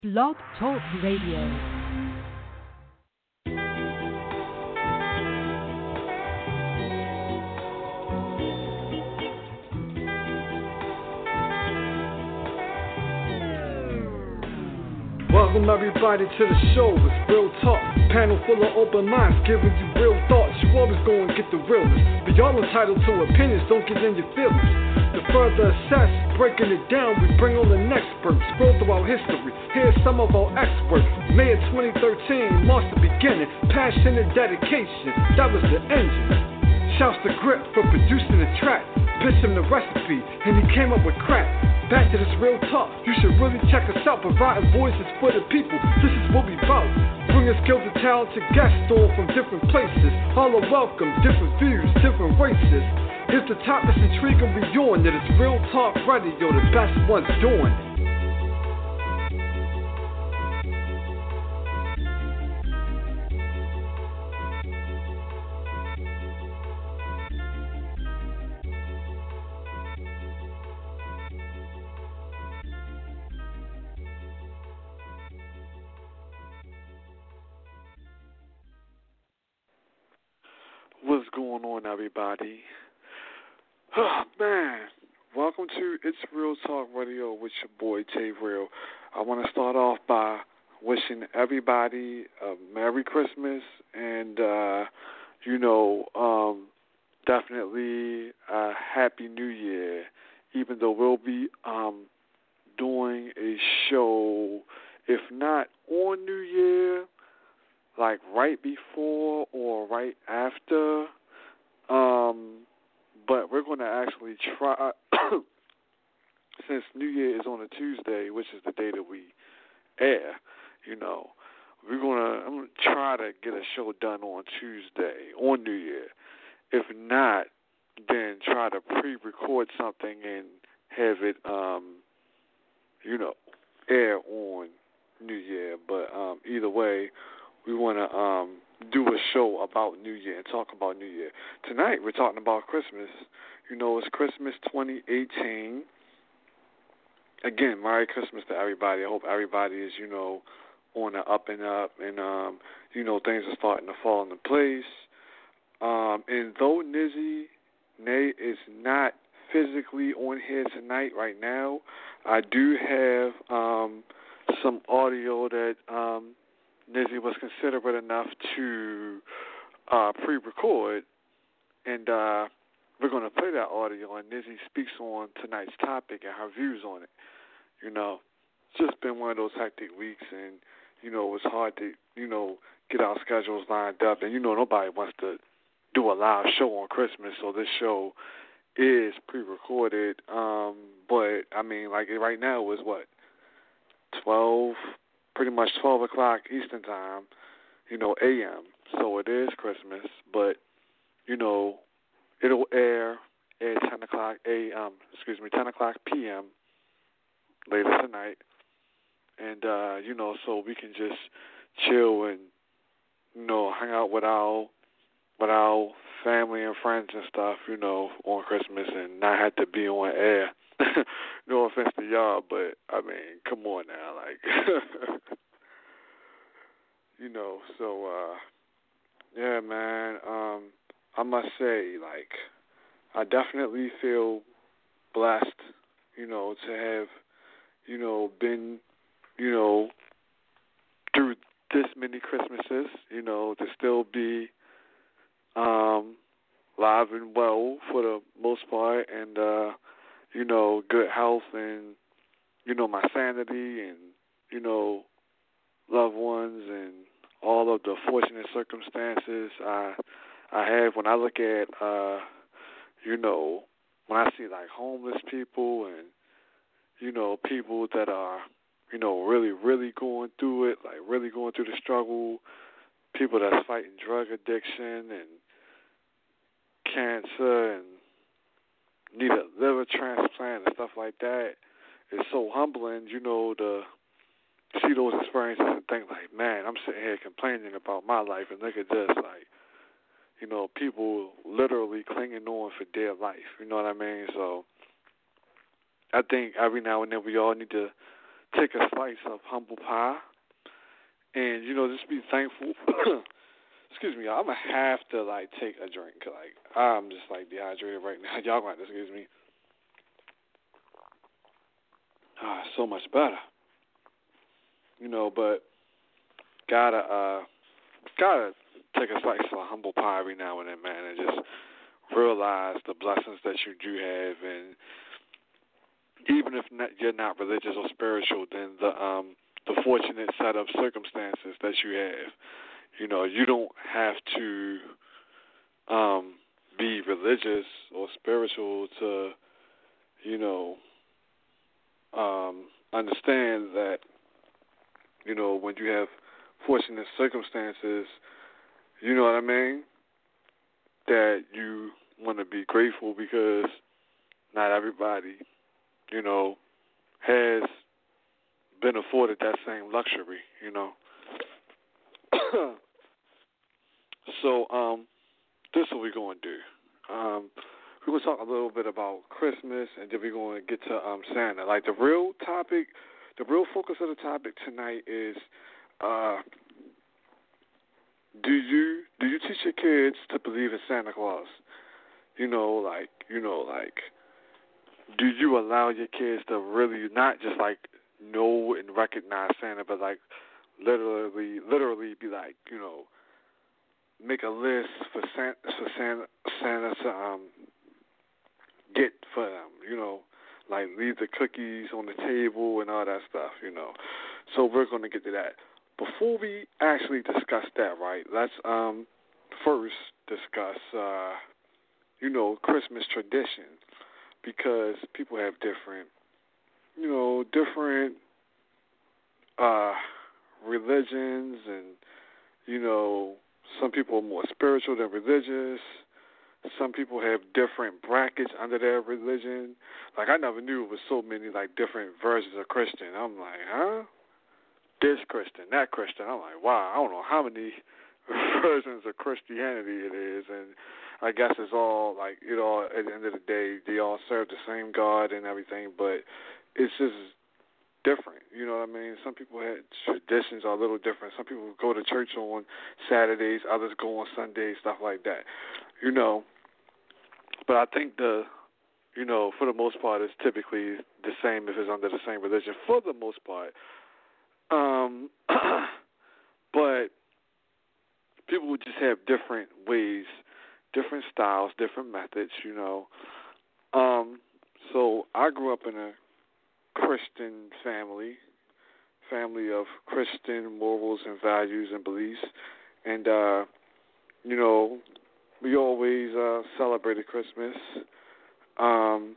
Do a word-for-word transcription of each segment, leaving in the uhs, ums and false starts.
Blog Talk Radio. Welcome everybody to the show, it's Real Talk. Panel full of open minds, giving you real thoughts. You always gonna get the realness, but y'all entitled to opinions, don't get in your feelings. To further assess, breaking it down, we bring on an expert. Scroll throughout history, here's some of our experts. May of twenty thirteen marks the beginning, passion and dedication, that was the engine. Shouts to Grip for producing the track. Pitch him the recipe, and he came up with crack. Back to this real talk, you should really check us out. Providing voices for the people, this is what we bout. Bringing skilled and talented guests on from different places. All are welcome, different views, different races. If the topic's intriguing, we on it. It's Real Talk Radio, the best ones doing it. What's going on, everybody? Oh, man, welcome to It's Real Talk Radio with your boy, Tay Real. I want to start off by wishing everybody a Merry Christmas and, uh, you know, um, definitely a Happy New Year, even though we'll be um, doing a show, if not on New Year, like right before or right after, um, but we're going to actually try, since New Year is on a Tuesday, which is the day that we air, you know, we're going to, I'm going to try to get a show done on Tuesday, on New Year. If not, then try to pre-record something and have it, um, you know, air on New Year. But um, either way, we want to um, do a show about New Year and talk about New Year. Tonight, we're talking about Christmas. You know, it's Christmas twenty eighteen. Again, Merry Christmas to everybody. I hope everybody is, you know, on the up and up and, um, you know, things are starting to fall into place. Um, and though Nizzy Nay is not physically on here tonight right now, I do have um, some audio that um, Nizzy was considerate enough to uh, pre-record, and uh, we're going to play that audio, and Nizzy speaks on tonight's topic and her views on it. You know, it's just been one of those hectic weeks, and, you know, it's hard to, you know, get our schedules lined up, and, you know, nobody wants to do a live show on Christmas, so this show is pre-recorded, um, but, I mean, like, right now is what, twelve pretty much twelve o'clock Eastern Time, you know, A M. So it is Christmas, but, you know, it'll air at ten o'clock A M, excuse me, ten o'clock P M later tonight. And, uh, you know, so we can just chill and, you know, hang out with our, with our family and friends and stuff, you know, on Christmas and not have to be on air. No offense to y'all, but, I mean, come on now, like, you know, so, uh, yeah, man, um, I must say, like, I definitely feel blessed, you know, to have, you know, been, you know, through this many Christmases, you know, to still be, um, live and well for the most part, and, uh, you know, good health and, you know, my sanity and, you know, loved ones and all of the fortunate circumstances I I have. When I look at, uh, you know, when I see, like, homeless people and, you know, people that are, you know, really, really going through it, like really going through the struggle, people that's fighting drug addiction and cancer and need a liver transplant and stuff like that, it's so humbling, you know, to see those experiences and think like, man, I'm sitting here complaining about my life and look at this, like, you know, people literally clinging on for dear life, you know what I mean? So I think every now and then we all need to take a slice of humble pie, and you know, just be thankful. Excuse me, I'm gonna have to like take a drink. Like I'm just like dehydrated right now. Y'all gonna have to excuse me. Ah, so much better. You know, but gotta uh gotta take a slice of humble pie every now and then, man, and just realize the blessings that you do have, and even if not, you're not religious or spiritual, then the um the fortunate set of circumstances that you have. You know, you don't have to um be religious or spiritual to, you know, um understand that, you know, when you have fortunate circumstances, you know what I mean, that you want to be grateful because not everybody, you know, has been afforded that same luxury, you know. So, um, this is what we're going to do. Um, we're going to talk a little bit about Christmas, and then we're going to get to um, Santa. Like, the real topic, the real focus of the topic tonight is, uh, do you do you teach your kids to believe in Santa Claus? You know, like, you know, like, do you allow your kids to really not just, like, know and recognize Santa, but, like, literally, literally be like, you know, make a list for Santa, for Santa, Santa to um, get for them, you know, like leave the cookies on the table and all that stuff, you know. So we're going to get to that. Before we actually discuss that, right, let's um, first discuss, uh, you know, Christmas tradition, because people have different, you know, different uh, religions, and, you know, some people are more spiritual than religious. Some people have different brackets under their religion. Like, I never knew it was so many, like, different versions of Christian. I'm like, huh? This Christian, that Christian. I'm like, wow, I don't know how many versions of Christianity it is. And I guess it's all, like, you know, at the end of the day, they all serve the same God and everything, but it's just different, you know what I mean? Some people had traditions are a little different. Some people go to church on Saturdays, others go on Sundays, stuff like that, you know. But I think the, you know, for the most part, it's typically the same if it's under the same religion, for the most part. Um, but people would just have different ways, different styles, different methods, you know. Um, so I grew up in a Christian family, family of Christian morals and values and beliefs, and uh, you know, we always uh, celebrated Christmas. Um,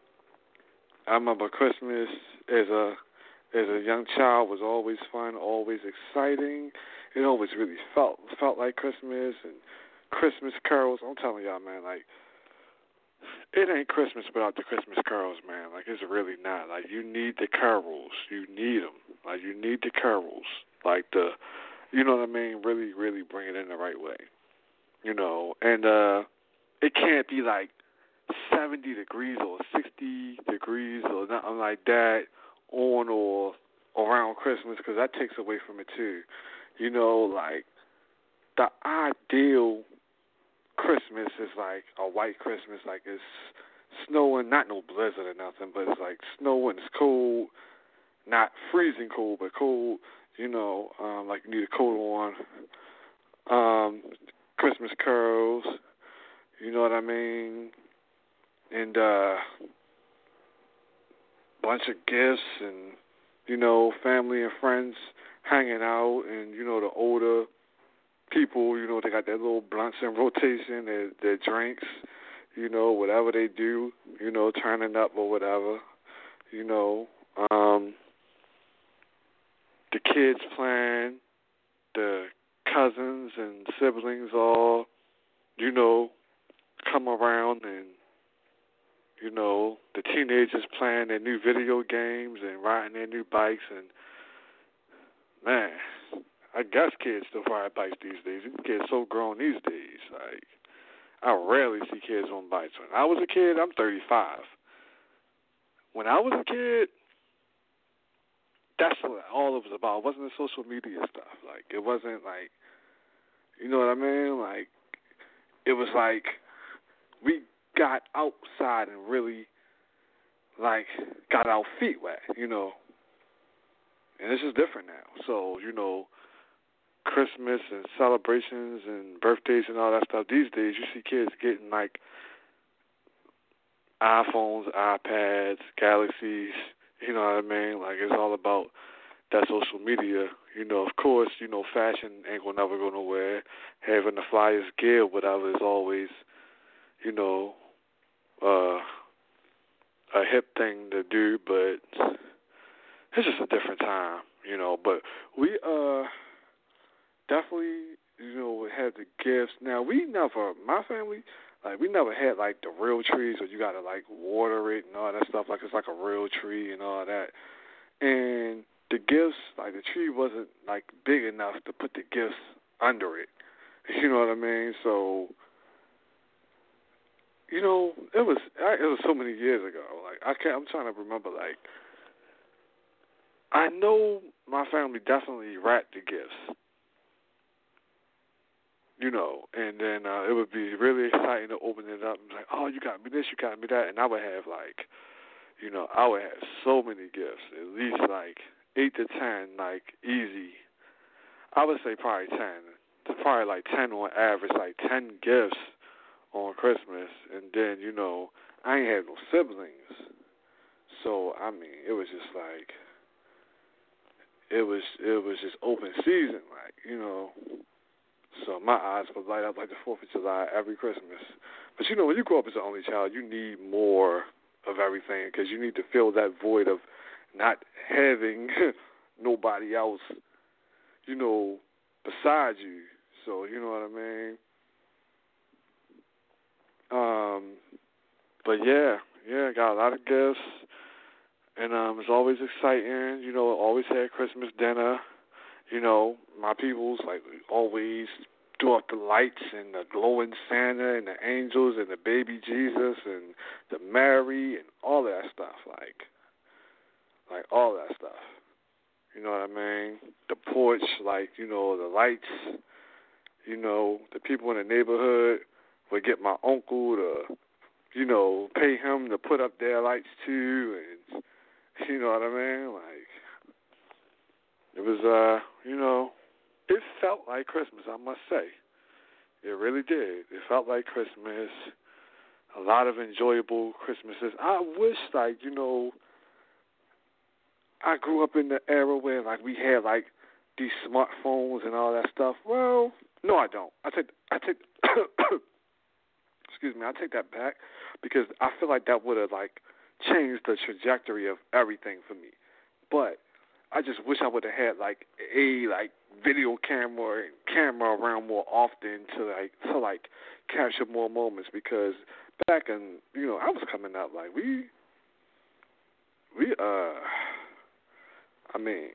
I remember Christmas as a as a young child was always fun, always exciting. It always really felt felt like Christmas, and Christmas carols. I'm telling y'all, man, like, it ain't Christmas without the Christmas carols, man. Like, it's really not. Like, you need the carols. You need them. Like, you need the carols. Like, the, you know what I mean? Really, really bring it in the right way. You know, and uh, it can't be like seventy degrees or sixty degrees or nothing like that on or around Christmas, because that takes away from it, too. You know, like, the ideal Christmas is like a white Christmas, like it's snowing, not no blizzard or nothing, but it's like snowing, it's cold, not freezing cold, but cold, you know, um, like you need a coat on. Um, Christmas carols, you know what I mean? And uh bunch of gifts, and, you know, family and friends hanging out, and, you know, the older people, you know, they got their little blunts in rotation, their, their drinks, you know, whatever they do, you know, turning up or whatever, you know. Um, the kids playing, the cousins and siblings all, you know, come around, and, you know, the teenagers playing their new video games and riding their new bikes, and, man, I guess kids still ride bikes these days. These kids so grown these days. Like, I rarely see kids on bikes. When I was a kid, I'm thirty-five. When I was a kid, that's what all it was about. It wasn't the social media stuff. Like, it wasn't like, you know what I mean? Like, it was like we got outside and really, like, got our feet wet, you know. And this is different now. So, you know, Christmas and celebrations and birthdays and all that stuff, these days you see kids getting, like, iPhones, iPads, Galaxies, you know what I mean? Like, it's all about that social media. You know, of course, you know, fashion ain't gonna never go nowhere. Having the flyest gear, whatever, is always, you know, uh, a hip thing to do, but it's just a different time, you know. But we uh definitely, you know, had the gifts. Now, we never, my family, like, we never had, like, the real trees where you got to, like, water it and all that stuff. Like, it's like a real tree and all that. And the gifts, like, the tree wasn't, like, big enough to put the gifts under it. You know what I mean? So, you know, it was it was so many years ago. Like, I can't, I'm trying to remember, like, I know my family definitely wrapped the gifts. You know, and then uh, it would be really exciting to open it up and be like, oh, you got me this, you got me that. And I would have, like, you know, I would have so many gifts, at least, like, eight to ten, like, easy. I would say probably ten. It's probably, like, ten on average, like, ten gifts on Christmas. And then, you know, I ain't had no siblings. So, I mean, it was just, like, it was, it was just open season, like, you know. So my eyes would light up like the fourth of July every Christmas. But, you know, when you grow up as an only child, you need more of everything because you need to fill that void of not having nobody else, you know, beside you. So, you know what I mean? Um, but, yeah, yeah, got a lot of gifts. And um, it's always exciting. You know, always had Christmas dinner. You know, my peoples, like, always threw up the lights and the glowing Santa and the angels and the baby Jesus and the Mary and all that stuff, like, like all that stuff. You know what I mean? The porch, like, you know, the lights, you know, the people in the neighborhood would get my uncle to, you know, pay him to put up their lights too, and you know what I mean? Like, it was, uh, you know, it felt like Christmas, I must say. It really did. It felt like Christmas. A lot of enjoyable Christmases. I wish, like, you know, I grew up in the era where, like, we had, like, these smartphones and all that stuff. Well, no, I don't. I take, I take, excuse me, I take that back because I feel like that would have, like, changed the trajectory of everything for me. But I just wish I would have had, like, a, like, video camera and camera around more often to, like, to, like, capture more moments because back in, you know, I was coming up, like, we, we, uh, I mean,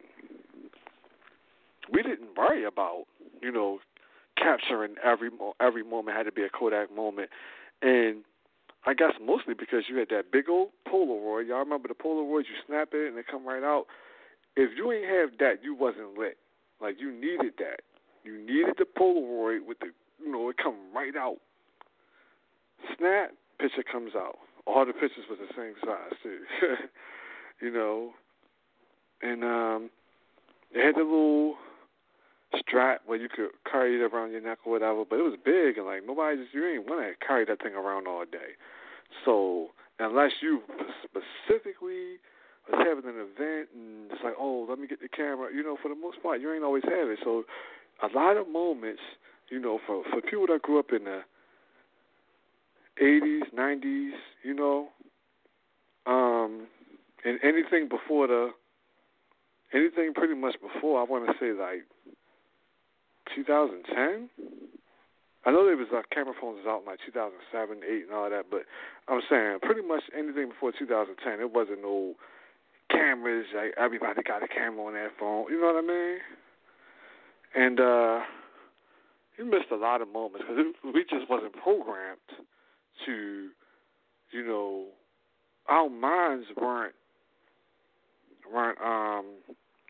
we didn't worry about, you know, capturing every, mo- every moment had to be a Kodak moment. And I guess mostly because you had that big old Polaroid. Y'all remember the Polaroids? You snap it and they come right out. If you ain't have that, you wasn't lit. Like, you needed that. You needed the Polaroid with the, you know, it come right out. Snap, picture comes out. All the pictures was the same size, too. You know. And um, it had the little strap where you could carry it around your neck or whatever, but it was big, and, like, nobody just, you ain't want to carry that thing around all day. So, unless you specifically was having an event and it's like, oh, let me get the camera, you know, for the most part, you ain't always have it. So a lot of moments, you know, for, for people that grew up in the eighties, nineties, you know, um, and anything before the, anything pretty much before, I want to say, like, two thousand ten? I know there was, uh, camera phones was out in, like, two thousand seven, eight, and all that, but I'm saying pretty much anything before two thousand ten, it wasn't no cameras, like, everybody got a camera on their phone, you know what I mean? And uh, you missed a lot of moments because we just wasn't programmed to, you know, our minds weren't, weren't, um,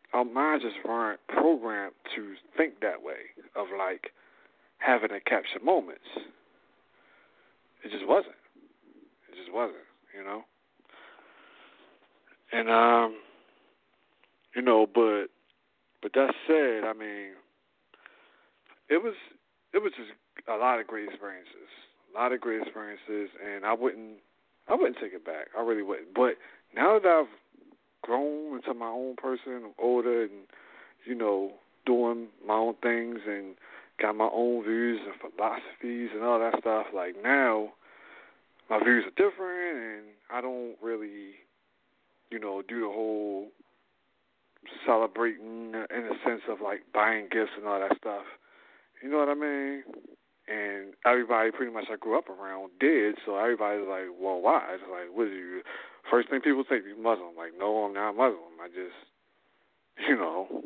our minds just weren't programmed to think that way of like having to capture moments. It just wasn't. It just wasn't, you know. And um, you know, but but that said, I mean, it was it was just a lot of great experiences, a lot of great experiences, and I wouldn't I wouldn't take it back. I really wouldn't. But now that I've grown into my own person, I'm older, and you know, doing my own things, and got my own views and philosophies and all that stuff. Like now, my views are different, and I don't really, you know, do the whole celebrating in a sense of like buying gifts and all that stuff. You know what I mean? And everybody pretty much I grew up around did, so everybody's like, well, why? It's like, what are you? First thing people say, you Muslim. Like, no, I'm not Muslim. I just, you know,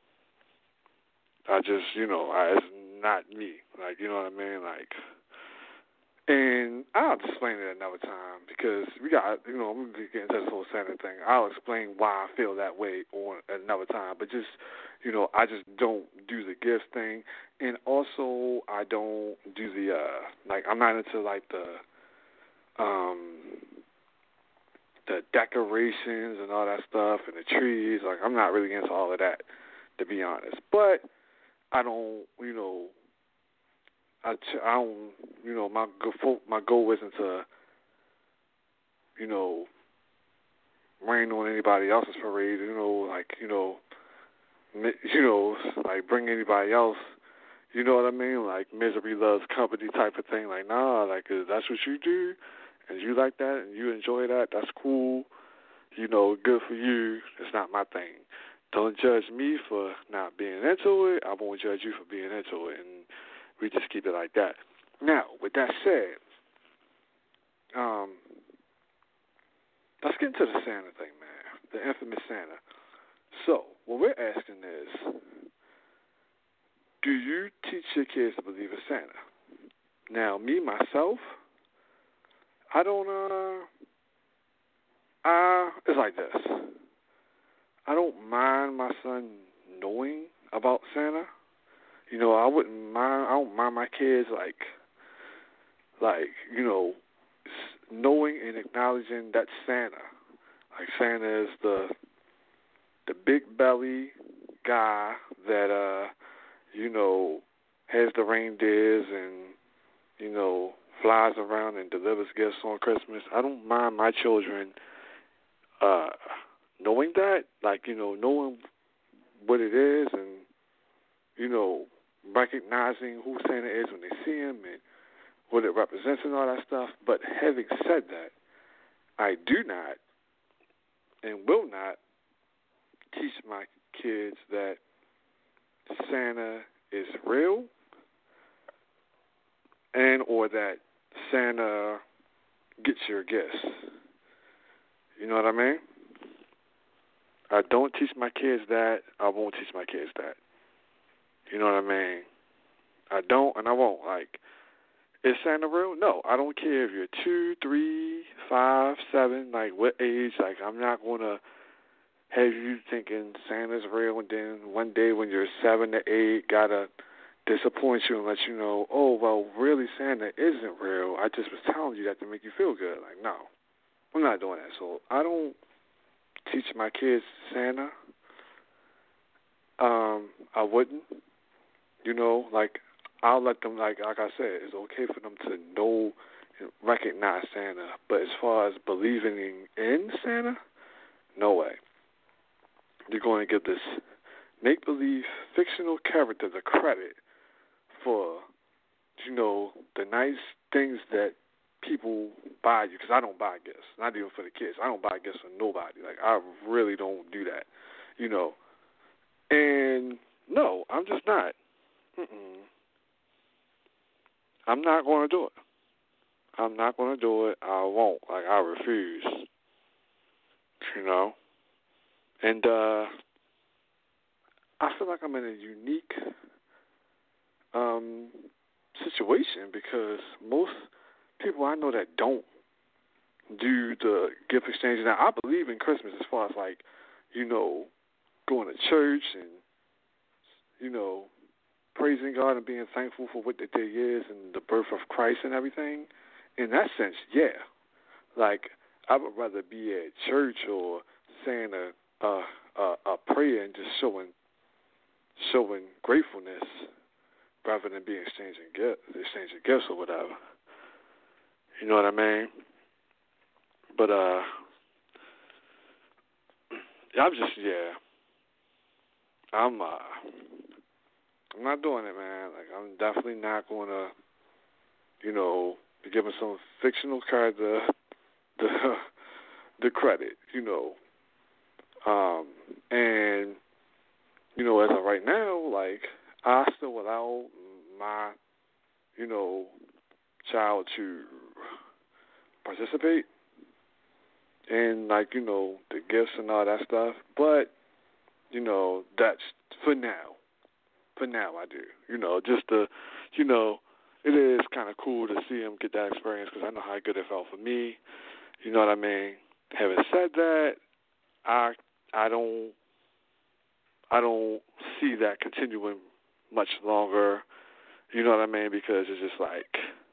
I just, you know, I, it's not me. Like, you know what I mean? Like, and I'll explain it another time because we got, you know, I'm going to get into this whole Santa thing. I'll explain why I feel that way on another time. But just, you know, I just don't do the gift thing. And also, I don't do the, uh, like, I'm not into, like, the, um, the decorations and all that stuff and the trees. Like, I'm not really into all of that, to be honest. But I don't, you know, I, I don't, you know, my my goal isn't to, you know, rain on anybody else's parade. You know, like, you know, you know, like bring anybody else. You know what I mean? Like misery loves company type of thing. Like, nah, like if that's what you do, and you like that, and you enjoy that. That's cool. You know, good for you. It's not my thing. Don't judge me for not being into it. I won't judge you for being into it, and we just keep it like that. Now, with that said, um, let's get into the Santa thing, man. The infamous Santa. So, what we're asking is, do you teach your kids to believe in Santa? Now, me, myself, I don't, uh, uh, it's like this. I don't mind my son knowing about Santa. You know, I wouldn't mind, I don't mind my kids, like, like, you know, knowing and acknowledging that Santa. Like, Santa is the, the big belly guy that, uh, you know, has the reindeers and, you know, flies around and delivers gifts on Christmas. I don't mind my children uh, knowing that, like, you know, knowing what it is and, you know, recognizing who Santa is when they see him and what it represents and all that stuff. But having said that, I do not and will not teach my kids that Santa is real and or that Santa gets your gifts. You know what I mean? I don't teach my kids that. I won't teach my kids that. You know what I mean? I don't and I won't. Like, is Santa real? No. I don't care if you're two, three, five, seven, like what age. Like, I'm not going to have you thinking Santa's real and then one day when you're seven to eight, got to disappoint you and let you know, oh, well, really Santa isn't real. I just was telling you that to make you feel good. Like, no. I'm not doing that. So I don't teach my kids Santa. Um, I wouldn't. You know, like, I'll let them, like like I said, it's okay for them to know and recognize Santa. But as far as believing in Santa, no way. You're going to give this make-believe fictional character the credit for, you know, the nice things that people buy you. Because I don't buy gifts, not even for the kids. I don't buy gifts for nobody. Like, I really don't do that, you know. And, no, I'm just not. Mm-mm. I'm not going to do it. I'm not going to do it. I won't. Like, I refuse. You know? And uh, I feel like I'm in a unique um, situation because most people I know that don't do the gift exchange. Now, I believe in Christmas as far as, like, you know, going to church and, you know, praising God and being thankful for what the day is and the birth of Christ and everything, in that sense, yeah. Like, I would rather be at church or saying a a, a, a prayer and just showing showing gratefulness rather than be exchanging gifts, exchanging gifts or whatever. You know what I mean? But uh, I'm just yeah. I'm uh, I'm not doing it, man. Like, I'm definitely not going to, you know, be giving some fictional character the the credit, you know. Um, and, you know, as of right now, like, I still allow my, you know, child to participate in, like, you know, the gifts and all that stuff. But, you know, that's for now. For now, I do. You know, just to, you know, it is kind of cool to see him get that experience because I know how good it felt for me. You know what I mean? Having said that, I I don't I don't see that continuing much longer. You know what I mean? Because it's just like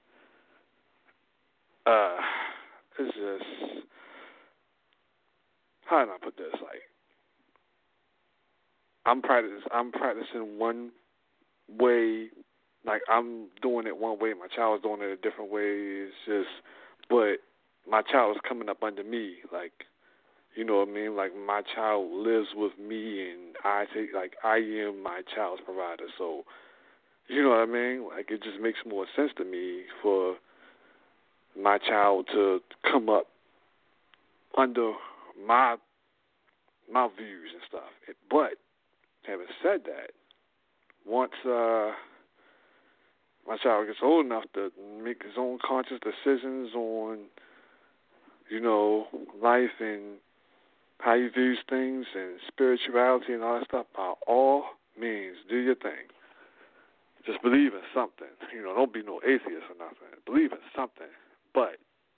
uh it's just how do I put this? Like I'm practicing I'm practicing one way, like I'm doing it one way, my child's doing it a different way. It's just but my child is coming up under me, like you know what I mean? Like, my child lives with me, and I take, like, I am my child's provider. So, you know what I mean? Like, it just makes more sense to me for my child to come up under my my views and stuff. But, having said that, once uh, my child gets old enough to make his own conscious decisions on, you know, life and how he views things and spirituality and all that stuff, by all means, do your thing. Just believe in something. You know, don't be no atheist or nothing. Believe in something. But,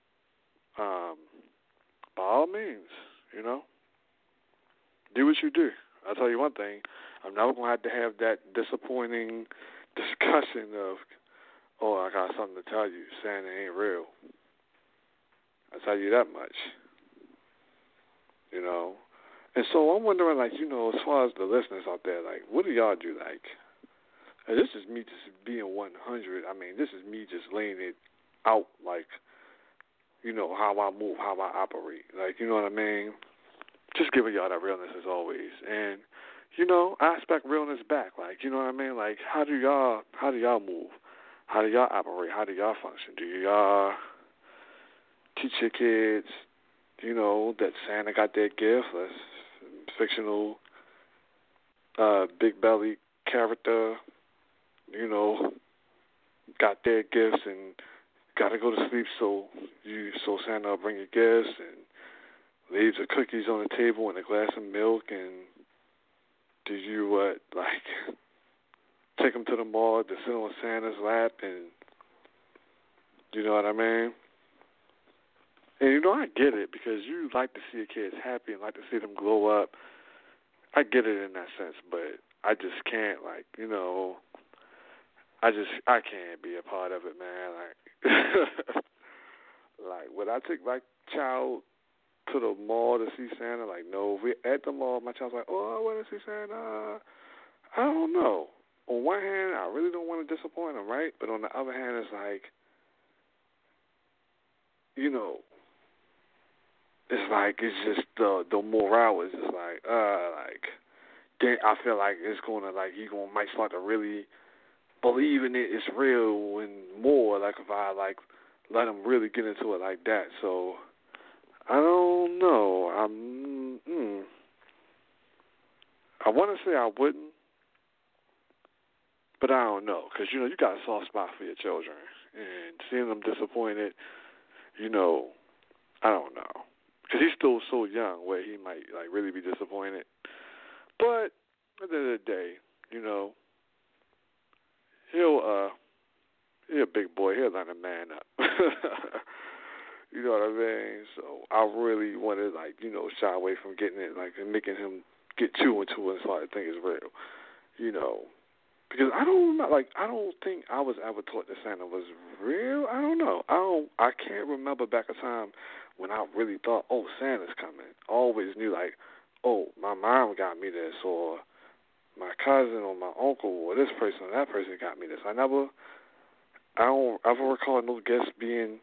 um, by all means, you know, do what you do. I'll tell you one thing. I'm never going to have to have that disappointing discussion of, oh, I got something to tell you, saying it ain't real. I'll tell you that much. You know, and so I'm wondering, like, you know, as far as the listeners out there, like, what do y'all do? Like, and this is me just being one hundred. I mean, this is me just laying it out, like, you know, how I move, how I operate. Like, you know what I mean? Just giving y'all that realness as always. And, you know, I expect realness back. Like, you know what I mean? Like, how do y'all, how do y'all move? How do y'all operate? How do y'all function? Do y'all teach your kids, you know, that Santa got their gift, a fictional uh, big belly character, you know, got their gifts and got to go to sleep so you so Santa will bring your gifts and leaves the cookies on the table and a glass of milk, and do you what, like, take them to the mall to sit on Santa's lap and, you know what I mean? And, you know, I get it because you like to see your kids happy and like to see them glow up. I get it in that sense, but I just can't, like, you know, I just, I can't be a part of it, man. Like, like would I take my child to the mall to see Santa? Like, no. If we're at the mall, my child's like, oh, I want to see Santa. I don't know. On one hand, I really don't want to disappoint him, right? But on the other hand, it's like, you know, it's like, it's just the the morale is just like, uh, like, I feel like it's going to, like, he gonna, might start to really believe in it, it's real and more, like, if I, like, let him really get into it like that. So, I don't know. I'm, mm, I want to say I wouldn't, but I don't know. Because, you know, you got a soft spot for your children. And seeing them disappointed, you know, I don't know. Because he's still so young where he might, like, really be disappointed. But at the end of the day, you know, he'll, uh, he's a big boy. He'll learn to man up. You know what I mean? So I really want to, like, you know, shy away from getting it, like, and making him get too into it and start to think it's real. You know, because I don't like I don't think I was ever taught that Santa was real. I don't know. I don't. I can't remember back a time when I really thought, oh, Santa's coming. I always knew like, oh, my mom got me this, or my cousin or my uncle or this person or that person got me this. I never, I don't ever recall no gifts being,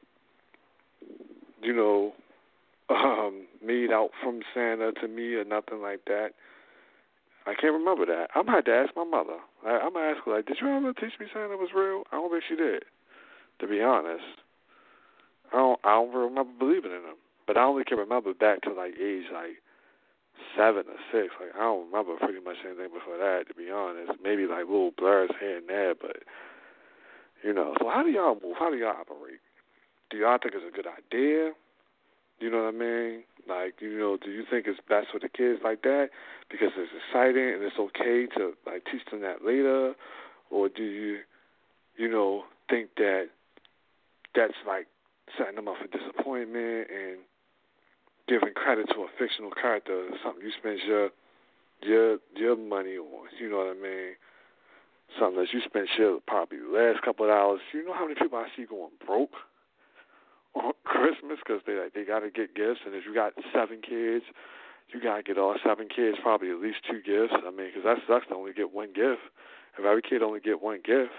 you know, um, made out from Santa to me or nothing like that. I can't remember that. I'm going to have to ask my mother. I, I'm going to ask her, like, did you ever teach me Santa was real? I don't think she did, to be honest. I don't, I don't remember believing in him. But I only can remember back to, like, age, like, seven or six. Like, I don't remember pretty much anything before that, to be honest. Maybe, like, little blurs here and there, but, you know. So how do y'all move? How do y'all operate? Do y'all think it's a good idea? You know what I mean? Like, you know, do you think it's best for the kids like that because it's exciting and it's okay to, like, teach them that later? Or do you, you know, think that that's, like, setting them up for disappointment and giving credit to a fictional character, something you spend your your your money on, you know what I mean? Something that you spent your probably the last couple of hours. You know how many people I see going broke on Christmas because they like, they got to get gifts, and if you got seven kids, you got to get all seven kids probably at least two gifts. I mean, because that sucks to only get one gift. If every kid only get one gift,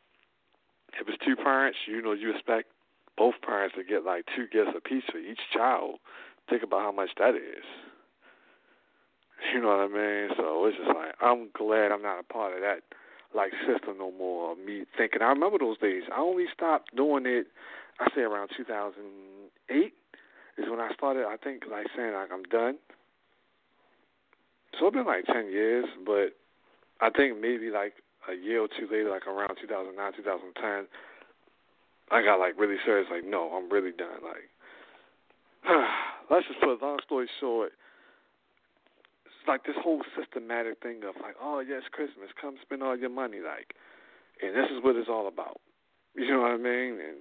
if it's two parents, you know, you expect both parents to get like two gifts apiece for each child. Think about how much that is. You know what I mean? So it's just like, I'm glad I'm not a part of that, like, system no more. Me thinking, I remember those days. I only stopped doing it, I say around two thousand eight is when I started, I think, like, saying, like, I'm done. So it's been like ten years, but I think maybe, like, a year or two later, like around two thousand nine, two thousand ten, I got, like, really serious, like, no, I'm really done. Like, let's just put a long story short, it's like this whole systematic thing of, like, oh, yes, Christmas, come spend all your money, like, and this is what it's all about. You know what I mean? And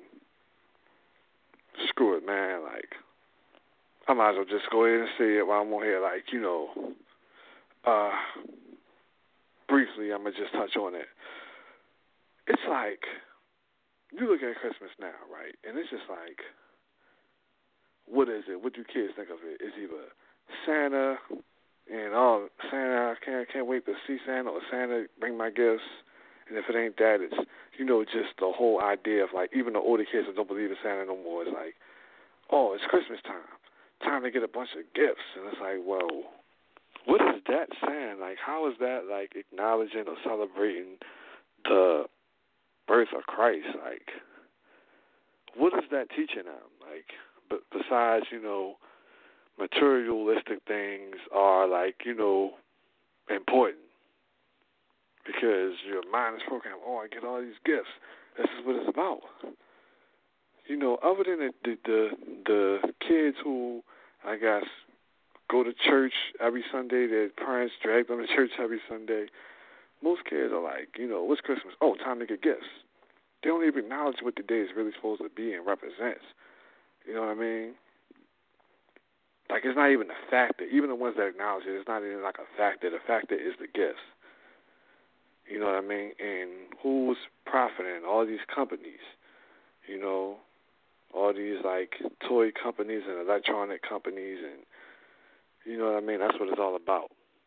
screw it, man. Like, I might as well just go ahead and say it while I'm on here. Like, you know, uh, briefly, I'm going to just touch on it. It's like, you look at Christmas now, right? And it's just like, what is it? What do kids think of it? It's either Santa and, oh, Santa, I can't, can't wait to see Santa, or Santa, bring my gifts. And if it ain't that, it's, you know, just the whole idea of, like, even the older kids that don't believe in Santa no more, it's like, oh, it's Christmas time. Time to get a bunch of gifts. And it's like, well, what is that saying? Like, how is that, like, acknowledging or celebrating the birth of Christ? Like, what is that teaching them? Like, but besides, you know, materialistic things are, like, you know, important. Because your mind is programmed, oh, I get all these gifts. This is what it's about. You know, other than the, the the the kids who, I guess, go to church every Sunday, their parents drag them to church every Sunday, most kids are like, you know, what's Christmas? Oh, time to get gifts. They don't even acknowledge what the day is really supposed to be and represents. You know what I mean? Like, it's not even a factor. Even the ones that acknowledge it, it's not even like a factor. The factor is the gifts. You know what I mean? And who's profiting? All these companies, you know, all these, like, toy companies and electronic companies, and, you know what I mean? That's what it's all about.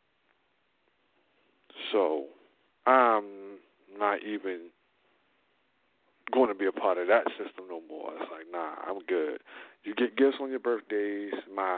So I'm not even going to be a part of that system no more. It's like, nah, I'm good. You get gifts on your birthdays. My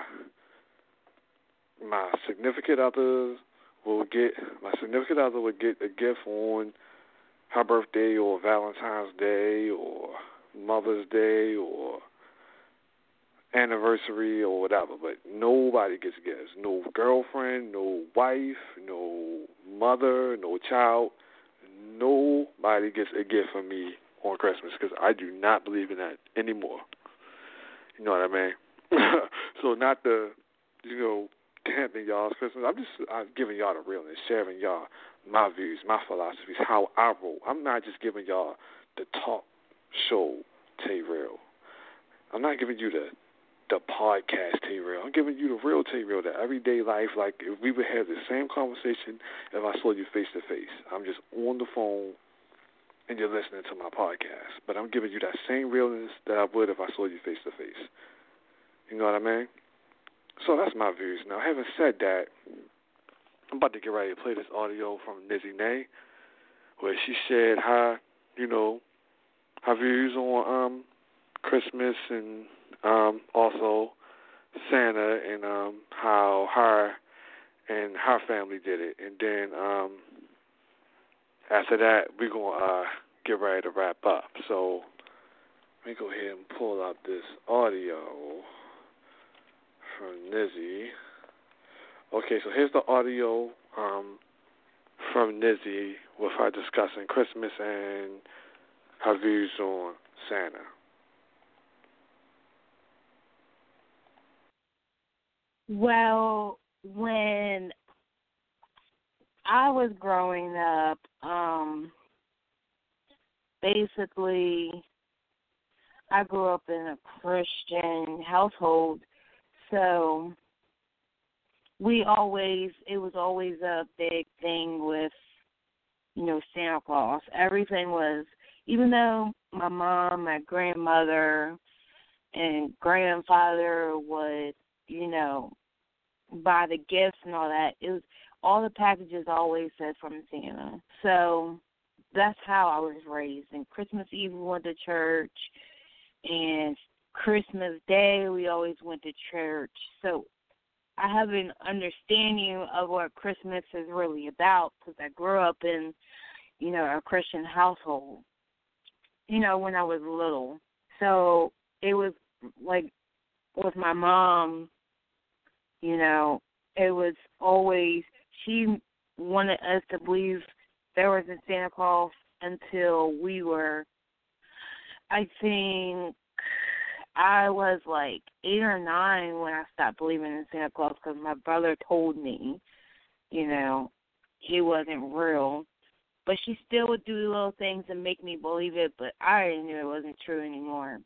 my significant others will get my significant other would get a gift on her birthday or Valentine's Day or Mother's Day or anniversary or whatever, but nobody gets gifts. No girlfriend, no wife, no mother, no child. Nobody gets a gift from me on Christmas because I do not believe in that anymore. You know what I mean? So not the, you know, damping y'all's Christmas. I'm just I'm giving y'all the realness, sharing y'all my views, my philosophies, how I roll. I'm not just giving y'all the talk show Tay Real. I'm not giving you the the podcast T-Rail. I'm giving you the real T-Rail, the everyday life, like if we would have the same conversation if I saw you face to face. I'm just on the phone and you're listening to my podcast. But I'm giving you that same realness that I would if I saw you face to face. You know what I mean? So that's my views. Now, having said that, I'm about to get ready to play this audio from Nizzy Nay, where she shared her, you know, her views on um, Christmas and um, also Santa and um, how her and her family did it. And then um, after that, we're going to uh, get ready to wrap up. So let me go ahead and pull up this audio from Nizzy. Okay, so here's the audio um, from Nizzy with her discussing Christmas and her views on Santa. Well, when I was growing up, um, basically, I grew up in a Christian household, so we always, it was always a big thing with, you know, Santa Claus. Everything was, even though my mom, my grandmother, and grandfather would, you know, buy the gifts and all that, it was, all the packages always said from Santa. So that's how I was raised. And Christmas Eve we went to church, and Christmas Day we always went to church. So I have an understanding of what Christmas is really about because I grew up in, you know, a Christian household, you know, when I was little. So it was like with my mom, you know, it was always, she wanted us to believe there was a Santa Claus until we were, I think, I was like eight or nine when I stopped believing in Santa Claus because my brother told me, you know, he wasn't real. But she still would do little things and make me believe it, but I already knew it wasn't true anymore.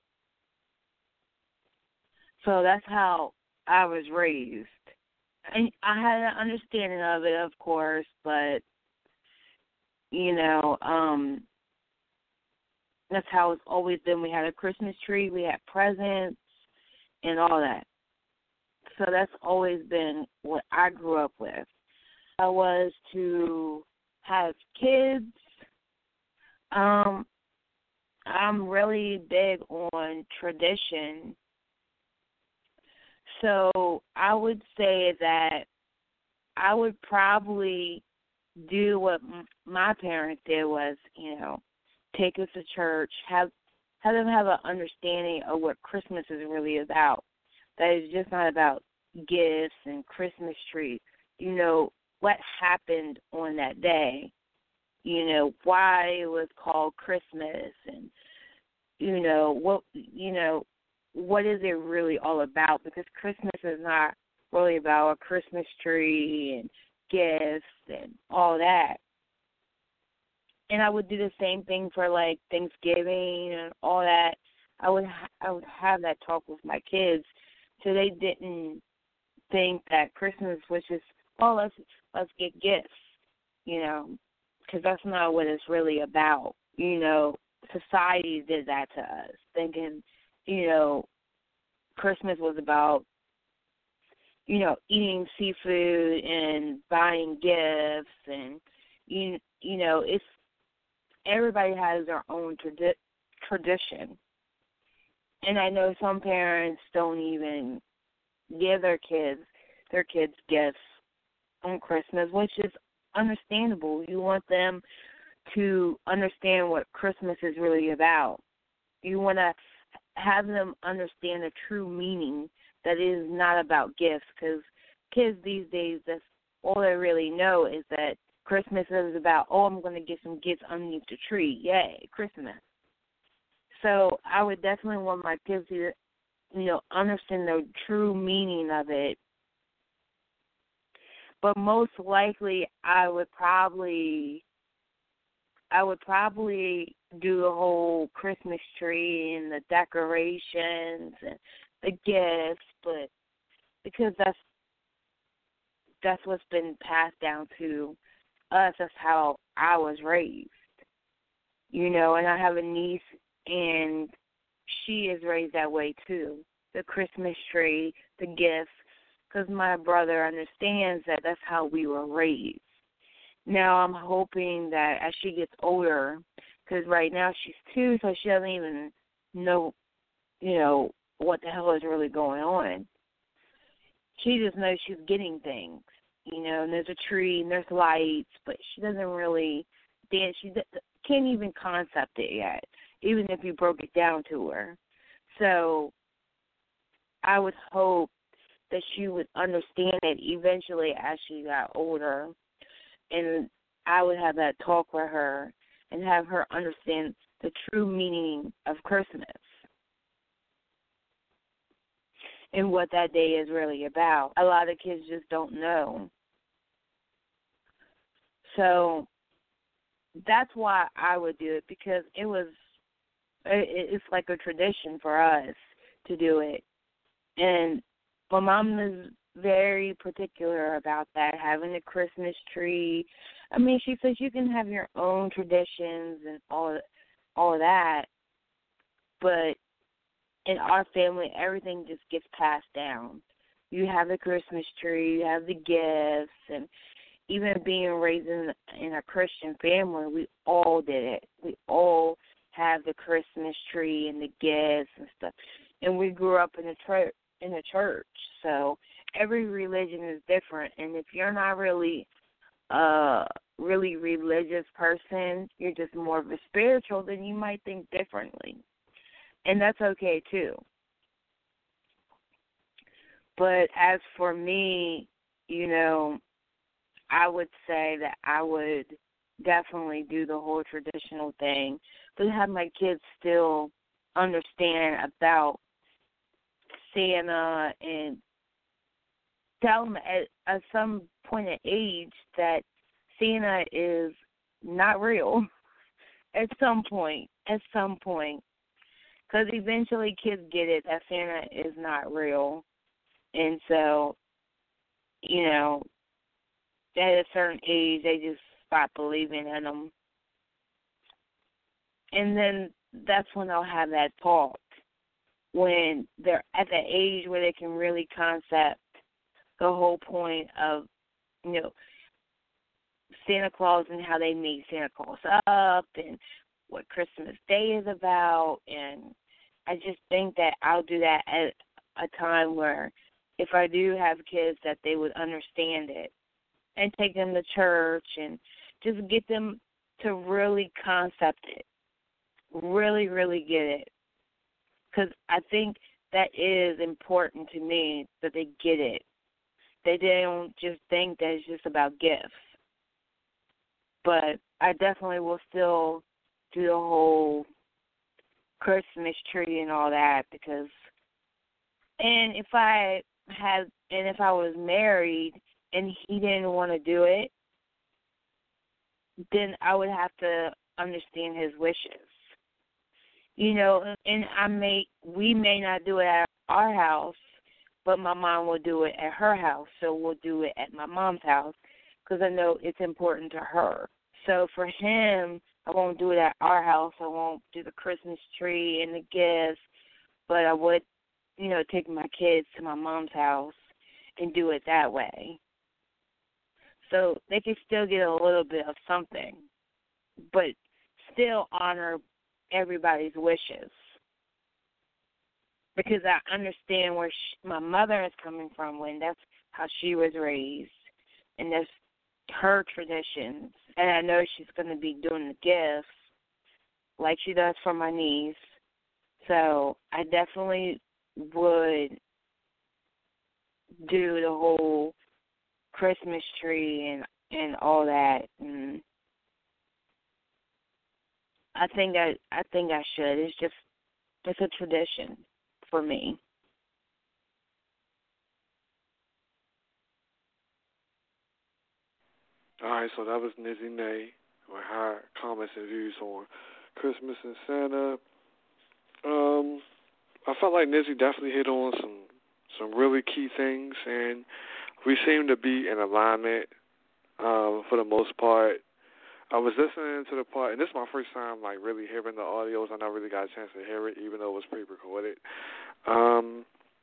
So that's how I was raised. And I had an understanding of it, of course, but, you know, um, that's how it's always been. We had a Christmas tree, we had presents, and all that. So that's always been what I grew up with. I was to have kids. Um, I'm really big on tradition. So I would say that I would probably do what m- my parents did was, you know, take us to church, have have them have an understanding of what Christmas is really about. That it's just not about gifts and Christmas trees. You know, what happened on that day. You know, why it was called Christmas and, you know, what, you know, what is it really all about? Because Christmas is not really about a Christmas tree and gifts and all that. And I would do the same thing for like Thanksgiving and all that. I would ha- I would have that talk with my kids, so they didn't think that Christmas was just, oh, let's let's get gifts, you know, because that's not what it's really about. You know, society did that to us, thinking, you know, Christmas was about, you know, eating seafood and buying gifts, and you you know, it's everybody has their own tradi- tradition. And I know some parents don't even give their kids their kids gifts on Christmas, which is understandable. You want them to understand what Christmas is really about. You want to have them understand the true meaning that it is not about gifts, because kids these days, that's all they really know is that Christmas is about, oh, I'm going to get some gifts underneath the tree. Yay, Christmas. So I would definitely want my kids to, you know, understand the true meaning of it. But most likely, I would probably, I would probably do the whole Christmas tree and the decorations and the gifts, but because that's that's what's been passed down to us. That's how I was raised, you know. And I have a niece, and she is raised that way too. The Christmas tree, the gifts, because my brother understands that that's how we were raised. Now I'm hoping that as she gets older, because right now she's two, so she doesn't even know, you know, what the hell is really going on. She just knows she's getting things, you know, and there's a tree and there's lights, but she doesn't really dance. She can't even concept it yet, even if you broke it down to her. So I would hope that she would understand it eventually as she got older, and I would have that talk with her and have her understand the true meaning of Christmas and what that day is really about. A lot of kids just don't know. So that's why I would do it, because it was, it's like a tradition for us to do it. And my mom is very particular about that, having a Christmas tree. I mean, she says you can have your own traditions and all, all of that, but in our family, everything just gets passed down. You have the Christmas tree, you have the gifts, and even being raised in, in a Christian family, we all did it. We all have the Christmas tree and the gifts and stuff. And we grew up in a church, in a church, so every religion is different. And if you're not really a really religious person, you're just more of a spiritual, then you might think differently. And that's okay, too. But as for me, you know, I would say that I would definitely do the whole traditional thing, but have my kids still understand about Santa and tell them at, at some point of age that Santa is not real. At some point, at some point. Because eventually kids get it that Santa is not real. And so, you know, at a certain age, they just stop believing in them. And then that's when they'll have that talk, when they're at the age where they can really concept the whole point of, you know, Santa Claus and how they meet Santa Claus up and what Christmas Day is about. And I just think that I'll do that at a time where if I do have kids, that they would understand it and take them to church and just get them to really concept it, really, really get it. Because I think that is important to me, that they get it. They don't just think that it's just about gifts. But I definitely will still do the whole Christmas tree and all that, because, and if I had, and if I was married and he didn't want to do it, then I would have to understand his wishes. You know, and I may, we may not do it at our house, but my mom will do it at her house, so we'll do it at my mom's house, because I know it's important to her. So for him, I won't do it at our house. I won't do the Christmas tree and the gifts, but I would, you know, take my kids to my mom's house and do it that way. So they can still get a little bit of something, but still honor everybody's wishes. Because I understand where she, my mother is coming from, when that's how she was raised, and that's her traditions. And I know she's going to be doing the gifts like she does for my niece. So I definitely would do the whole Christmas tree and, and all that. And I think I I think I should. It's just it's a tradition for me. All right, so that was Nizzy Nay with her comments and views on Christmas and Santa. Um, I felt like Nizzy definitely hit on some some really key things, and we seem to be in alignment um, for the most part. I was listening to the part, and this is my first time like really hearing the audios. I never really got a chance to hear it, even though it was pre-recorded. Um,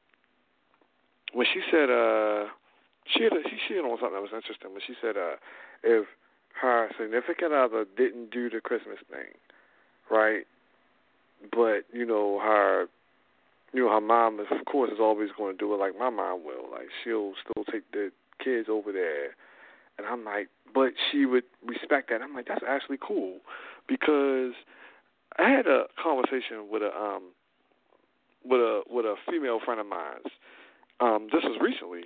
when she said, uh, she had a, she she had on something that was interesting. When she said, uh, if her significant other didn't do the Christmas thing, right? But you know her, you know her mom is, of course, is always going to do it like my mom will. Like she'll still take the kids over there. And I'm like, but she would respect that. I'm like, that's actually cool, because I had a conversation with a um with a with a female friend of mine. Um, this was recently,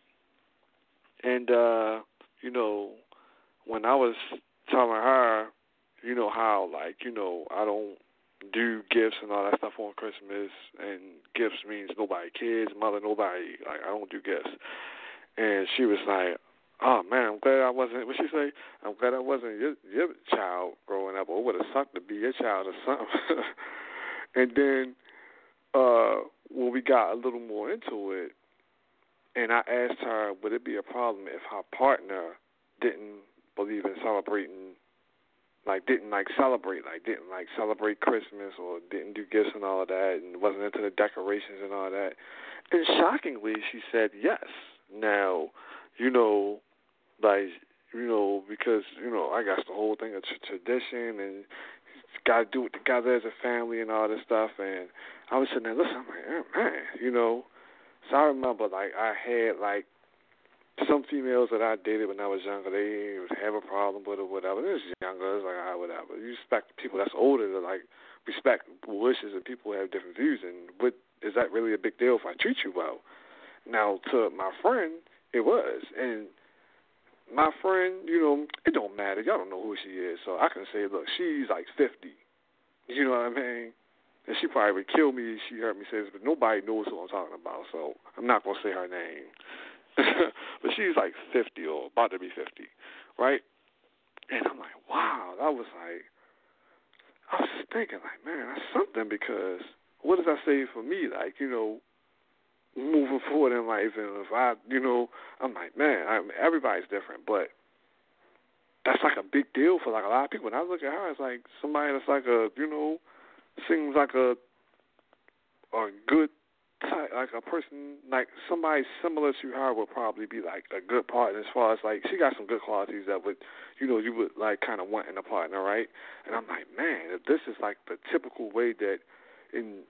and uh, you know, when I was telling her, you know how like you know I don't do gifts and all that stuff on Christmas, and gifts means nobody, kids, mother, nobody. Like I don't do gifts, and she was like, oh, man, I'm glad I wasn't, what she say? I'm glad I wasn't your, your child growing up, or it would have sucked to be your child or something. And then uh, when we got a little more into it, and I asked her, would it be a problem if her partner didn't believe in celebrating, like didn't like celebrate, like didn't like celebrate Christmas, or didn't do gifts and all of that, and wasn't into the decorations and all that. And shockingly, she said yes. Now, you know, like, you know, because, you know, I got the whole thing of t- tradition, and got to do it together as a family and all this stuff. And I was sitting there listening, I'm like, oh, man, you know. So I remember, like, I had, like, some females that I dated when I was younger, they would have a problem with it, whatever. It was younger, it was like, ah, whatever. You respect people that's older to, like, respect wishes, and people have different views. And what is that really a big deal if I treat you well? Now, to my friend, it was. And my friend, you know, it don't matter. Y'all don't know who she is. So I can say, look, she's like fifty. You know what I mean? And she probably would kill me if she heard me say this, but nobody knows who I'm talking about. So I'm not going to say her name. But she's like fifty, or about to be fifty, right? And I'm like, wow. That was like, I was just thinking, like, man, that's something, because what does that say for me? Like, you know, moving forward in life, and if I, you know, I'm like, man, I mean, everybody's different, but that's like a big deal for like a lot of people. When I look at her, it's like somebody that's like a, you know, seems like a a good type, like a person, like somebody similar to her would probably be like a good partner. As far as like, she got some good qualities that would, you know, you would like kind of want in a partner, right? And I'm like, man, if this is like the typical way that in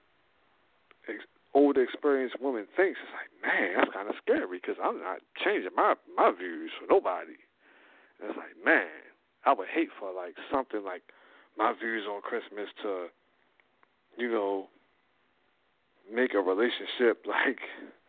older experienced woman thinks, it's like, man, that's kind of scary, because I'm not changing my my views for nobody. And it's like, man, I would hate for like something like my views on Christmas to, you know, make a relationship like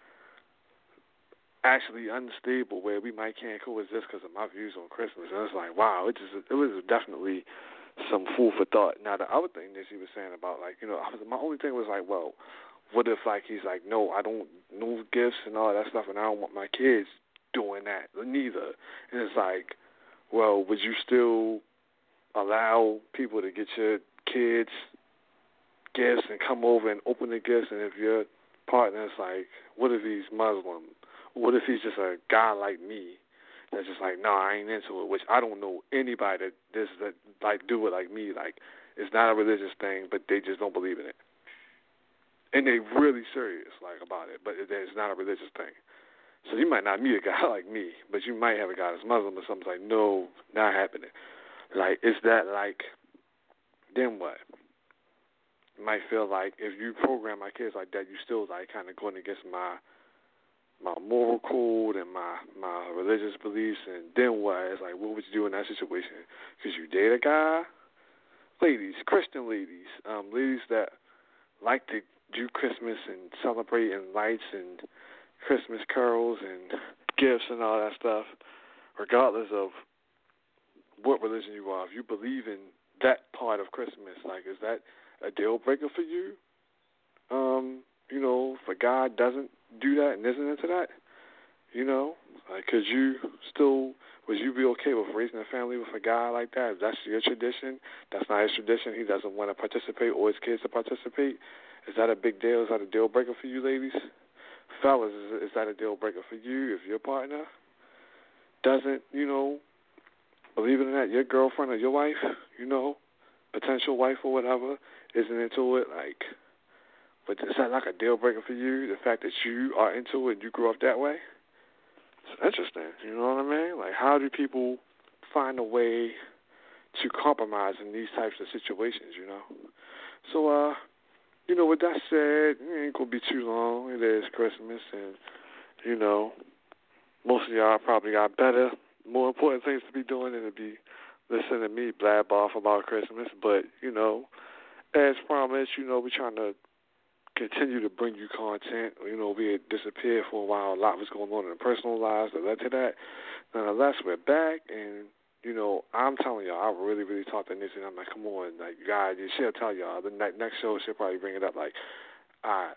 actually unstable, where we might can't coexist because of my views on Christmas. And it's like, wow, it just it was definitely some food for thought. Now the other thing that she was saying about, like, you know, I was, my only thing was like, well, what if, like, he's like, no, I don't, no gifts and all that stuff, and I don't want my kids doing that neither. And it's like, well, would you still allow people to get your kids gifts and come over and open the gifts? And if your partner's like, what if he's Muslim? What if he's just a guy like me that's just like, no, I ain't into it, which I don't know anybody that, this, that like, do it like me. Like, it's not a religious thing, but they just don't believe in it. And they really serious, like, about it, but it's not a religious thing. So you might not meet a guy like me, but you might have a guy that's Muslim or something. Like, no, not happening. Like, is that like, then what? You might feel like if you program my kids like that, you still like kind of going against my my moral code and my my religious beliefs. And then what? It's like, what would you do in that situation? Because you date a guy, ladies, Christian ladies, um, ladies that like to do Christmas and celebrate and lights and Christmas carols and gifts and all that stuff, regardless of what religion you are. If you believe in that part of Christmas, like, is that a deal breaker for you? Um, you know, if a guy doesn't do that and isn't into that, You know, like, could you still, would you be okay with raising a family with a guy like that? If that's your tradition, that's not his tradition, he doesn't want to participate or his kids to participate, is that a big deal? Is that a deal breaker for you, ladies? Fellas, is, is that a deal breaker for you if your partner doesn't, you know, believe it or not, your girlfriend or your wife, you know, potential wife or whatever, isn't into it? Like, but is that like a deal breaker for you, the fact that you are into it and you grew up that way? It's interesting, you know what I mean? Like, how do people find a way to compromise in these types of situations, you know? So, uh, you know, with that said, it ain't going to be too long. It is Christmas, and, you know, most of y'all probably got better, more important things to be doing than to be listening to me blab off about Christmas. But, you know, as promised, you know, we're trying to continue to bring you content. You know, we had disappeared for a while. A lot was going on in the personal lives that led to that. Nonetheless, we're back, and, you know, I'm telling y'all, I really, really talked to Nissy, and I'm like, come on, like, God, she'll tell y'all. The ne- next show, she'll probably bring it up. Like, I,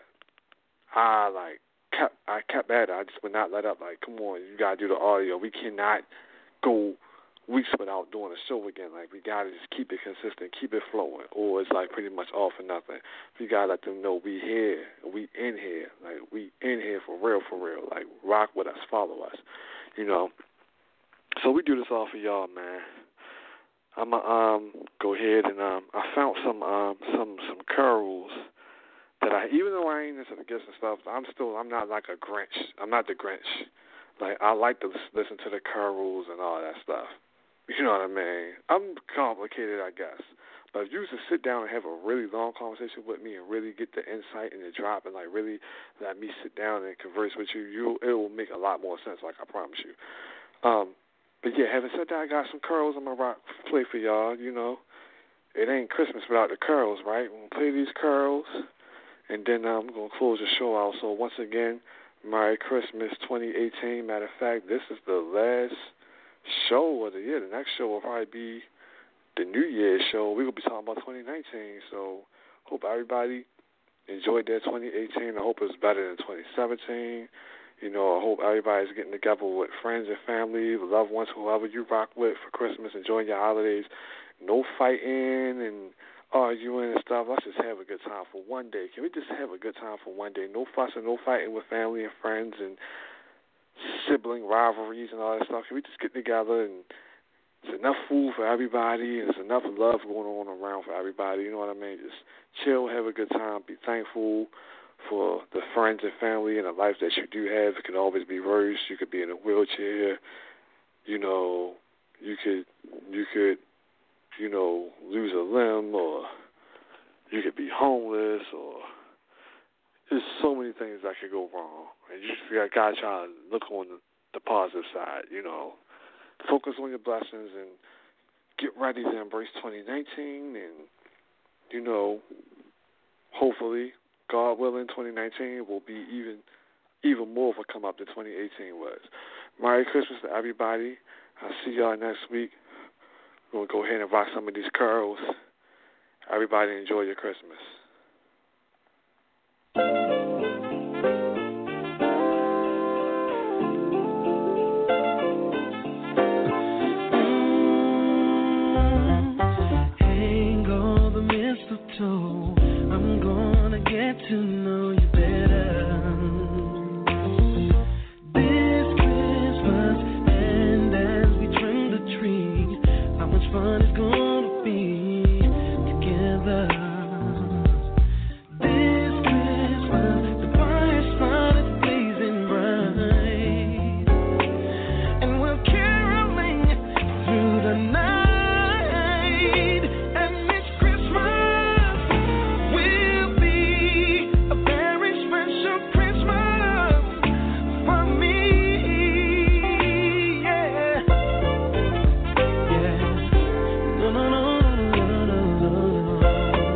I, like, kept, I kept at it. I just would not let up. Like, come on, you got to do the audio. We cannot go weeks without doing a show again. Like, we got to just keep it consistent, keep it flowing, or it's like pretty much all for nothing. We got to let them know we here, we in here. Like, we in here for real, for real. Like, rock with us, follow us, you know. So we do this all for y'all, man. I'm going to um, go ahead and um, I found some um, some some curls that I, even though I ain't into the gifts and stuff, I'm still, I'm not like a Grinch. I'm not the Grinch. Like, I like to listen to the curls and all that stuff. You know what I mean? I'm complicated, I guess. But if you was to sit down and have a really long conversation with me and really get the insight and the drop and, like, really let me sit down and converse with you, you it will make a lot more sense, like I promise you. Um, but, yeah, having said that, I got some curls I'm going to play for y'all, you know. It ain't Christmas without the curls, right? We're going to play these curls, and then I'm going to close the show out. So, once again, Merry Christmas twenty eighteen. Matter of fact, this is the last show of the year. The next show will probably be the New Year's show. We're going to be talking about twenty nineteen. So, hope everybody enjoyed their twenty eighteen. I hope it's better than twenty seventeen. You know, I hope everybody's getting together with friends and family, loved ones, whoever you rock with for Christmas, enjoying your holidays. No fighting and arguing and stuff. Let's just have a good time for one day. Can we just have a good time for one day? No fussing, no fighting with family and friends and sibling rivalries and all that stuff. Can we just get together and there's enough food for everybody and there's enough love going on around for everybody. You know what I mean? Just chill, have a good time, be thankful for the friends and family and the life that you do have. It can always be worse. You could be in a wheelchair. You know, you could, you could, you know, lose a limb, or you could be homeless, or there's so many things that could go wrong. And you just got to try to look on the, the positive side, you know. Focus on your blessings and get ready to embrace twenty nineteen. And, you know, hopefully, God willing, twenty nineteen will be even even more of a come up than twenty eighteen was. Merry Christmas to everybody. I'll see y'all next week. We're going to go ahead and rock some of these curls. Everybody enjoy your Christmas. Hang all the mistletoe. I'm gonna get to know you better this Christmas. And as we trim the tree, how much fun it's gonna be together. This Christmas, the fireside is blazing bright, and we're caroling through the night. And this Christmas will be a very special Christmas for me. Yeah, yeah. No, no, no, no, no, no, no.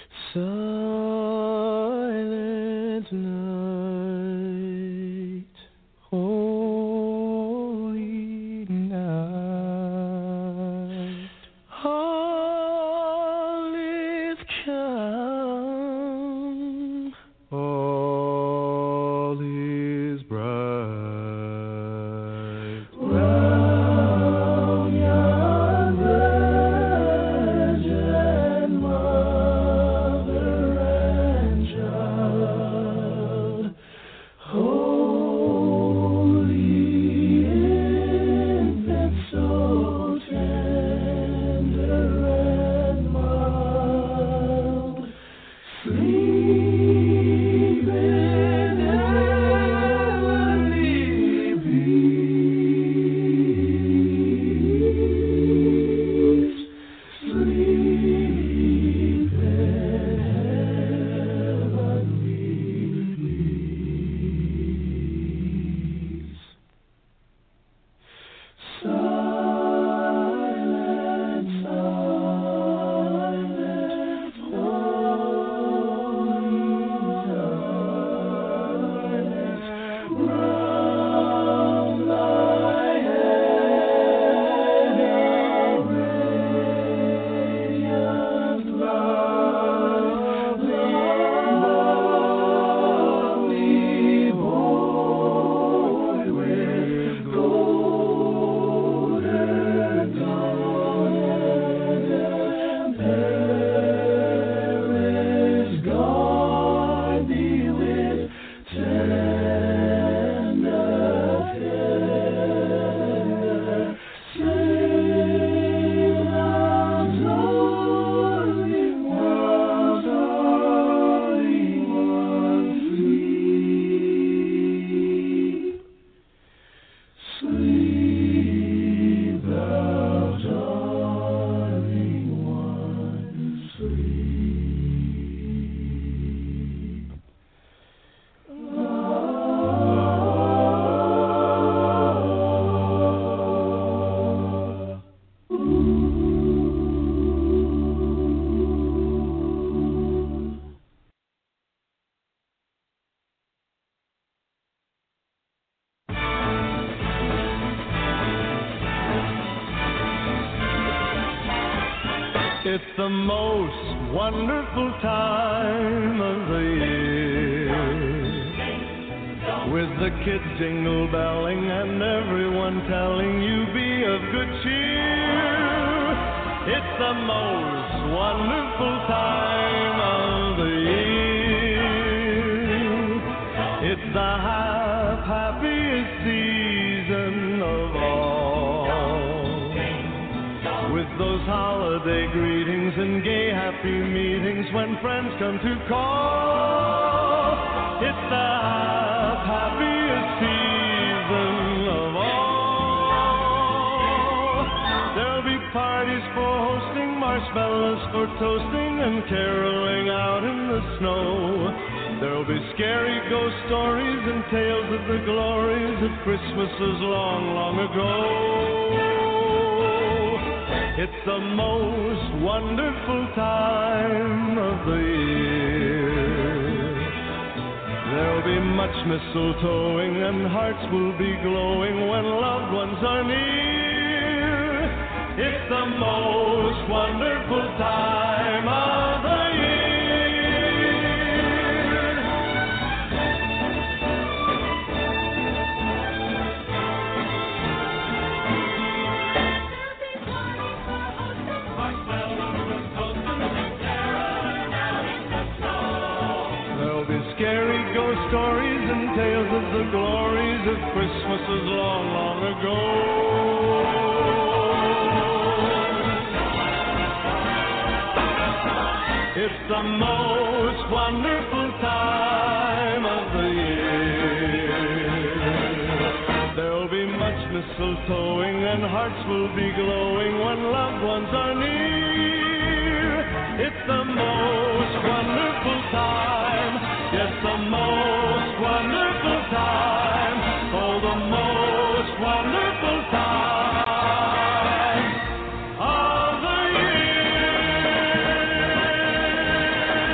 Silent night, holy night, all is calm, all is bright. Round yon virgin mother and child, holy infant, so tender and mild, sleep in heavenly peace, sleep in heavenly peace. Silent, silent, holy darkness, round thy head a radiant lovely boy with golden garnet, perish guard thee with tender care. Sing thou darling one, darling one, sleep. Sleep, thou darling one, sleep. It's the most wonderful time of the year, with the kids jingle belling and everyone telling you be of good cheer. It's the most wonderful time of the year. It's the hap- happiest season of all, with those holiday greetings and gay happy meetings when friends come to call. It's the hap- happiest season of all. There'll be parties for hosting, marshmallows for toasting, and caroling out in the snow. There'll be scary ghost stories and tales of the glories of Christmases long, long ago. It's the most wonderful time of the year. There'll be much mistletoeing and hearts will be glowing when loved ones are near. It's the most wonderful time of the year. Scary ghost stories and tales of the glories of Christmases long, long ago. It's the most wonderful time of the year. There'll be much mistletoeing and hearts will be glowing when loved ones are near. It's the most wonderful time. Yes, the most wonderful time. Oh, the most wonderful time of the year.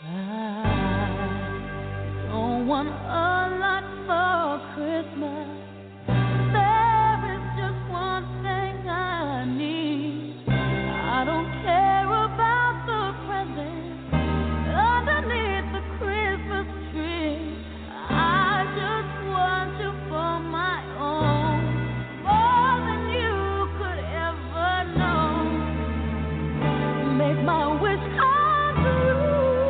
I don't want a lot for Christmas. There is just one thing I need. I don't care about the presents underneath the Christmas tree. I just want you for my own, more than you could ever know. Make my wish come true.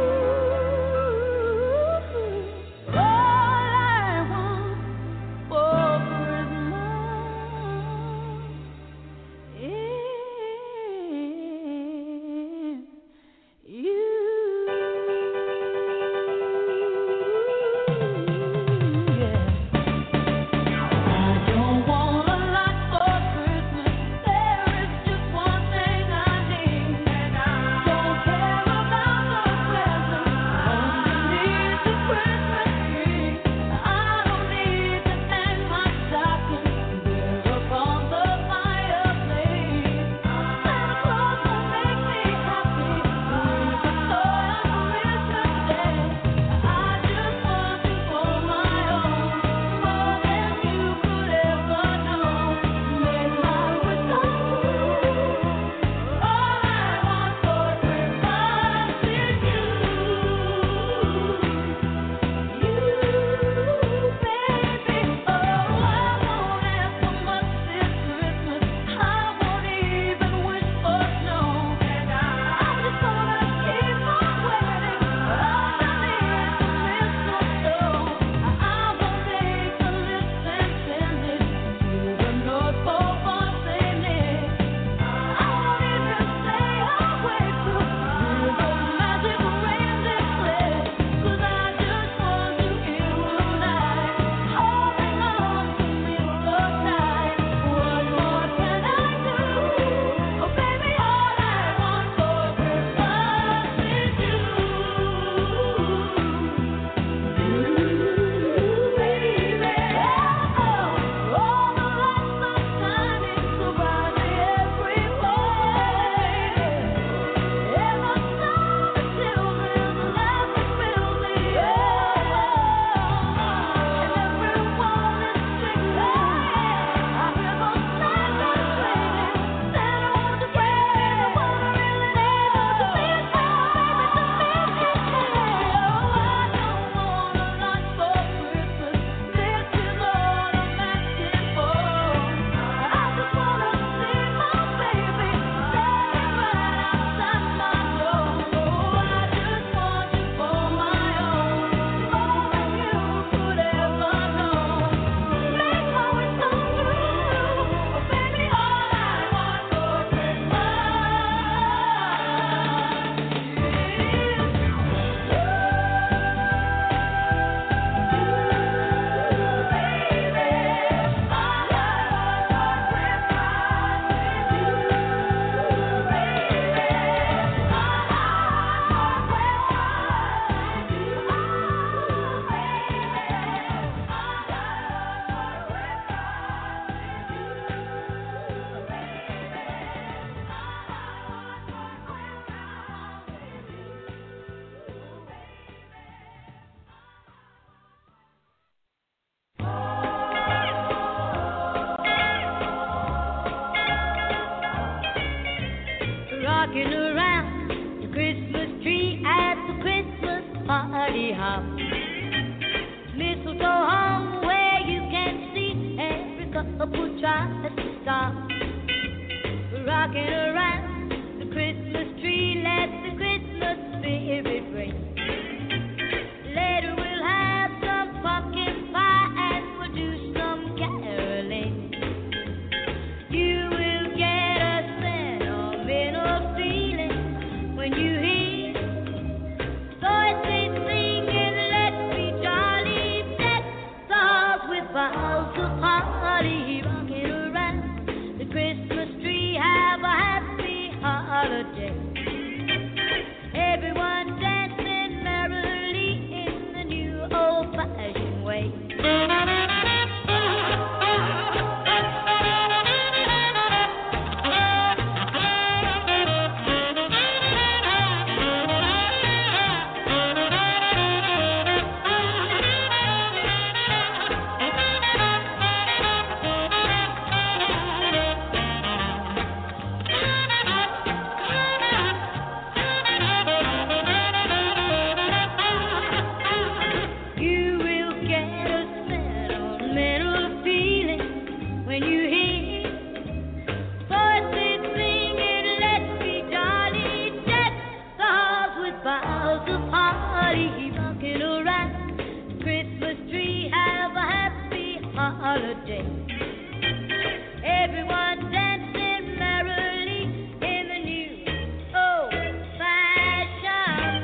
All I want for Christmas is you. Yeah. I don't want a lot for Christmas. There is just one thing I need. Don't care about the presents underneath the Christmas tree. I don't need to hang my stocking there upon the fireplace. Santa Claus will make me happy with a toy on Christmas Day. I just want you for my own, more than you could ever know. Make my wish come true. All I want for Christmas is you. You, baby. Oh, I won't ask for much this Christmas. I won't even wish for snow. I'm just gonna keep on waiting underneath the mistletoe. I will make a list and send it to the North Pole for Saint Nick. I won't even say I'll wait to hear those magic reindeer play, 'cause I just want you here tonight, holding on to me so tight. What more can I do? Oh, baby, all I want for Christmas is you. You, baby. Oh, all the lights are shining so brightly everywhere. And the sound of children laughing fills the air. And everyone is singing. I hear those Santas singing. Santa, won't you bring me the one I really need? Won't you be a baby to make it clear? Oh, I don't want a lot for Christmas. This is all I'm asking for. I just wanna see my baby standing right outside my door. Oh, I just want you for my own, more than you could ever know. Make my wish come true. Oh, baby, all I want for rocking around the Christmas tree at the Christmas party hop. Mistletoe hung where you can see every couple tries to stop. Rocking around the Christmas tree, let the Christmas spirit ring. Later we'll have some pumpkin pie and we'll do some caroling. You will get a sentimental feeling when you hear voices singing, let's be jolly, deck the halls with boughs of holly. Rocking around the Christmas tree, have a happy holiday. Everyone dancing merrily in the new old-fashioned way. holiday. Everyone dancing merrily in the new old-fashioned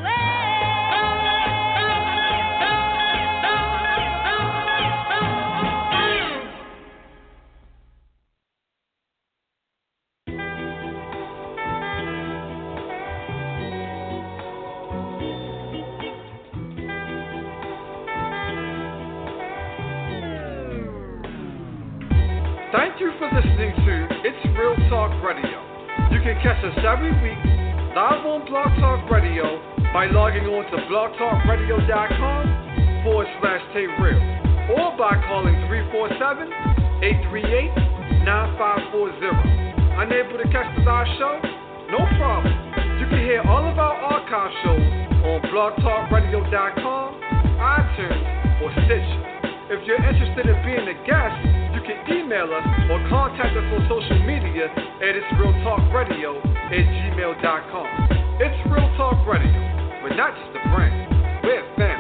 Thank you for listening to It's Real Talk Radio. You can catch us every week live on Blog Talk Radio by logging on to blogtalkradio.com forward slash Tay Real or by calling three four seven, eight three eight, nine five four zero. Unable to catch the live show? No problem. You can hear all of our archive shows on blogtalkradio.com, iTunes, or Stitcher. If you're interested in being a guest, you can email us or contact us on social media at It's Real Talk Radio at gmail dot com. It's Real Talk Radio. We're not just a brand, we're a family.